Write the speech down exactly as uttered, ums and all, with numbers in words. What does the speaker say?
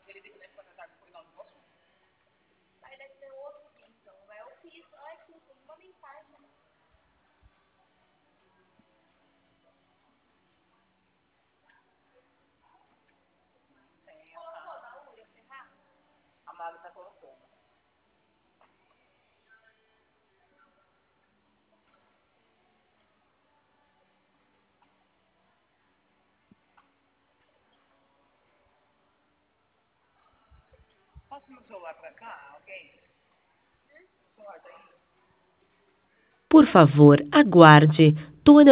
Aí deve ser outro aqui, então. É o fiz. Ai, que uma mensagem. Colocou na Ura, Ferrar? A Mari tá colocando. Passa meu celular pra cá, alguém? O celular tá aí? Por favor, aguarde. Toda